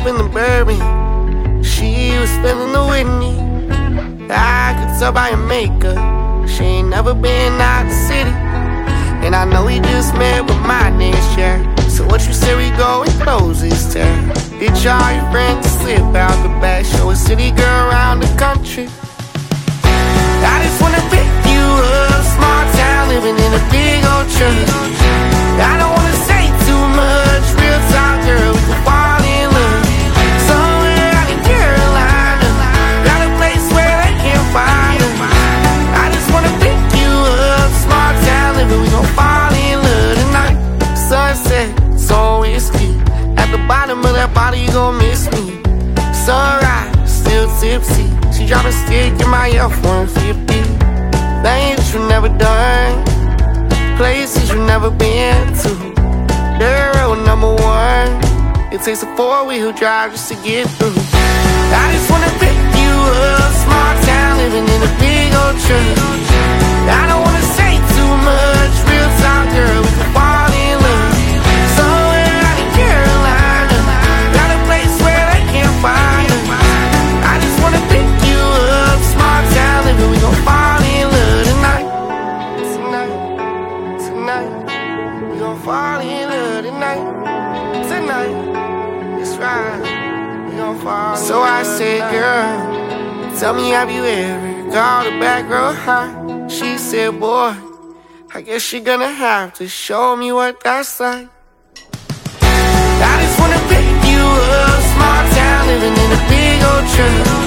in the bourbon. She was feeling the Whitney. I could tell by her makeup she ain't never been out the city. And I know we just met with my next year. So what you say we go and close this tab? Get y'all your friends to slip out the back, show a city girl around the country. I just wanna pick you up, small town living in a big old truck. I don't wanna say too much, real talk girl, we can fall in love. Somewhere out in Carolina, got a place where they can't find us. I just wanna pick you up, small town living, we gon' fall in love tonight. Sunset, so whiskey, at the bottom of that bottle you gon' miss me. Sunrise, still tipsy, she dropping stick in my F-150. Things you never done, places you never been to. They're road number one, it takes a four-wheel drive just to get through. I just wanna pick you up, small town living in a big old truck. I don't wanna say too much, real talk girl, we can fall in love. Somewhere out in Carolina, got a place where they can't find us. I just wanna pick you up, small town living, we gon' fall in love tonight. Tonight, tonight, we gon' fall in love tonight. Tonight, it's right, we gon' fall in love. So I said, girl, tell me, have you ever called a back row high? She said, boy, I guess you're gonna have to show me what that's like. I just wanna pick you up, small town living in a big old truck.